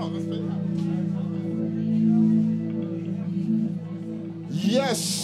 Yes.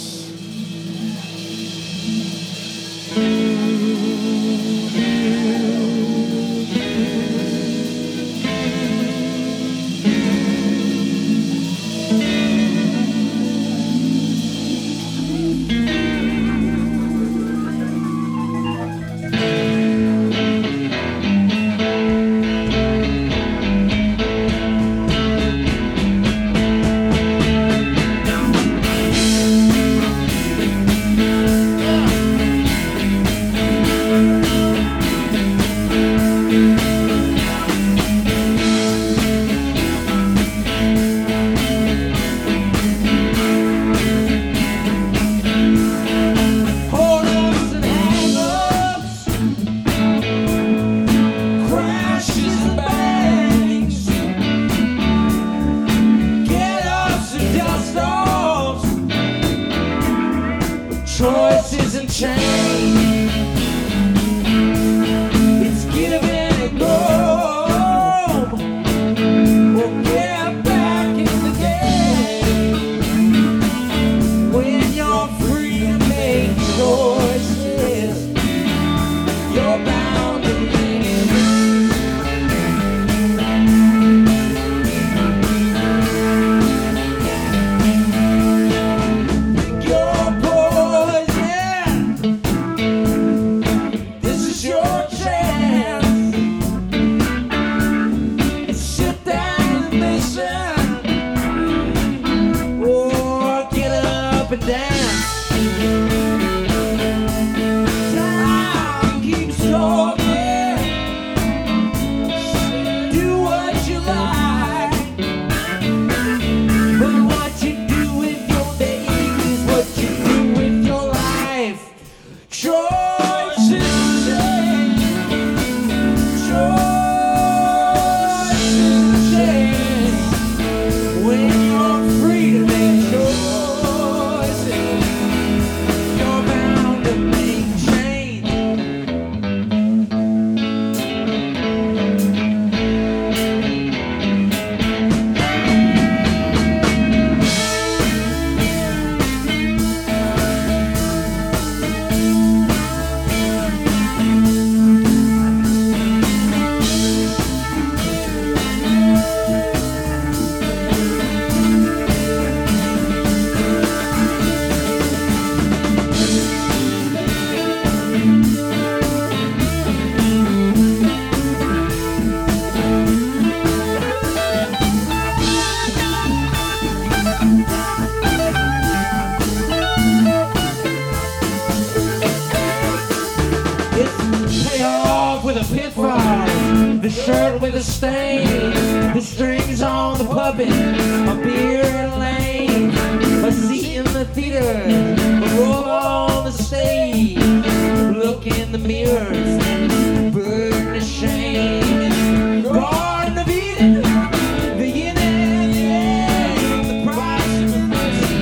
Choices and change. It's give and go. We'll get back in the game. When you're free to make choices, you're bound to make the shirt with a stain, the strings on the puppet, a beer in a lane, a seat in the theater, a roll on the stage, look in the mirrors, burn the shame, Garden of Eden, the yin and yang, the price of mercy,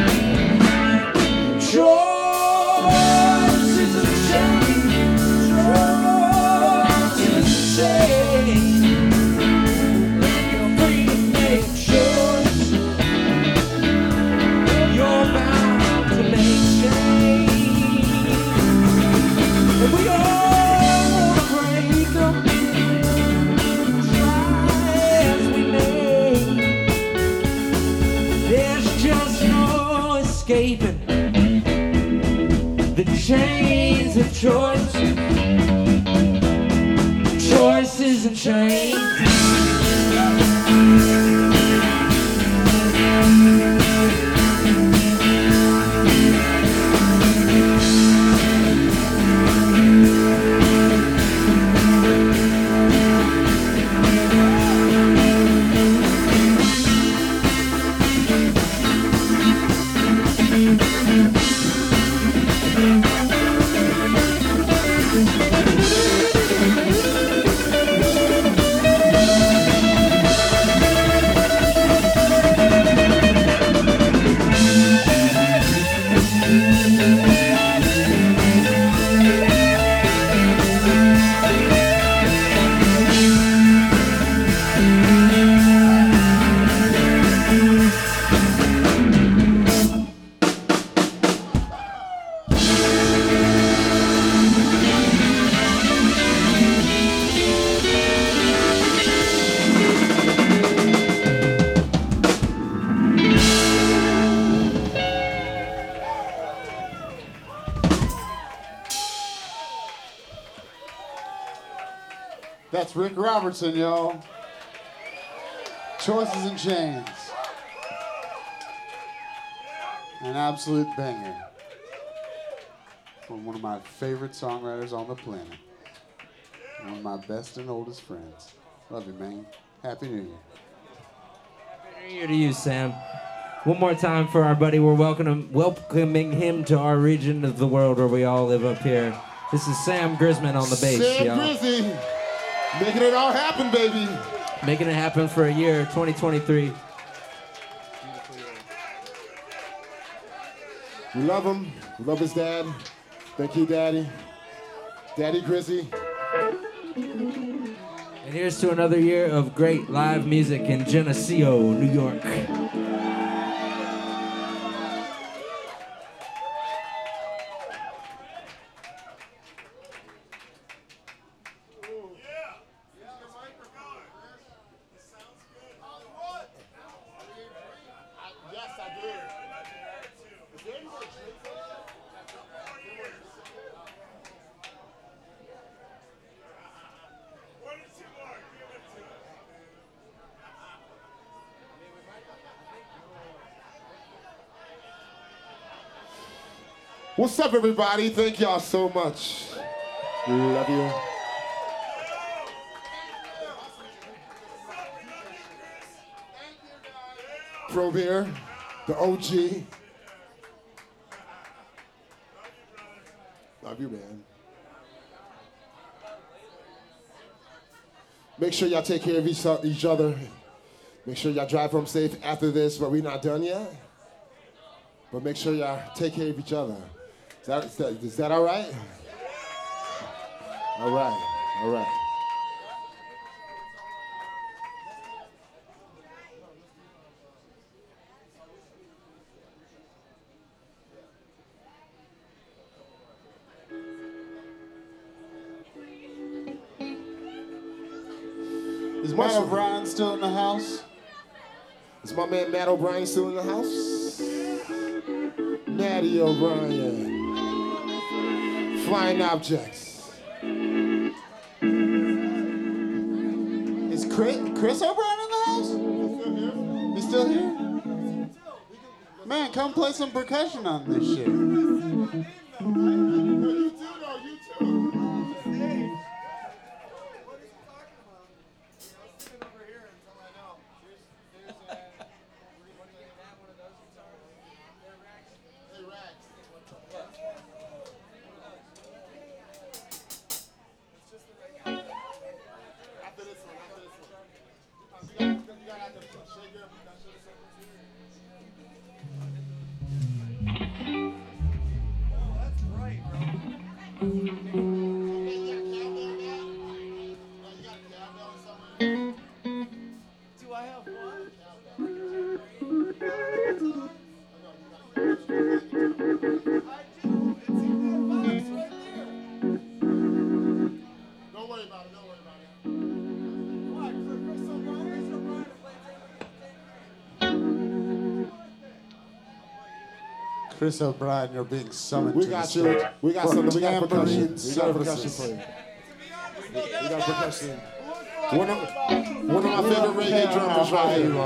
choices of change, choices of change. Escaping the chains of choice, choices and chains. That's Rick Robertson, y'all. Choices and Chains. An absolute banger. From one of my favorite songwriters on the planet. One of my best and oldest friends. Love you, man. Happy New Year. Happy New Year to you, Sam. One more time for our buddy. We're welcoming him to our region of the world where we all live up here. This is Sam Grisman on the bass, Sam y'all. Grizzy, making it all happen, baby. Making it happen for a year, 2023. We love him. We love his dad. Thank you, Daddy. Daddy Grizzy. And here's to another year of great live music in Geneseo, New York. What's up, everybody? Thank y'all so much. We love you. Probe here, the OG. Love you, man. Make sure y'all take care of each other. Make sure y'all drive home safe after this, but we're not done yet. But make sure y'all take care of each other. Is that all right? All right, all right. Is Matt O'Brien still in the house? Is my man Matt O'Brien still in the house? Matty O'Brien. Flying objects. Is Chris O'Brien in the house? He's still here? Man, come play some percussion on this shit. Chris O'Brien, you're being summoned We to got the you. stage. We got for something. We got tambourine percussion. We got percussion services. for you. We got percussion. One of my favorite reggae drummers right here.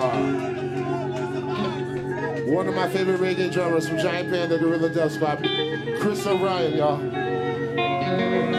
One of my favorite reggae drummers from Giant Panda Gorilla Dub Spot, Chris O'Brien, y'all.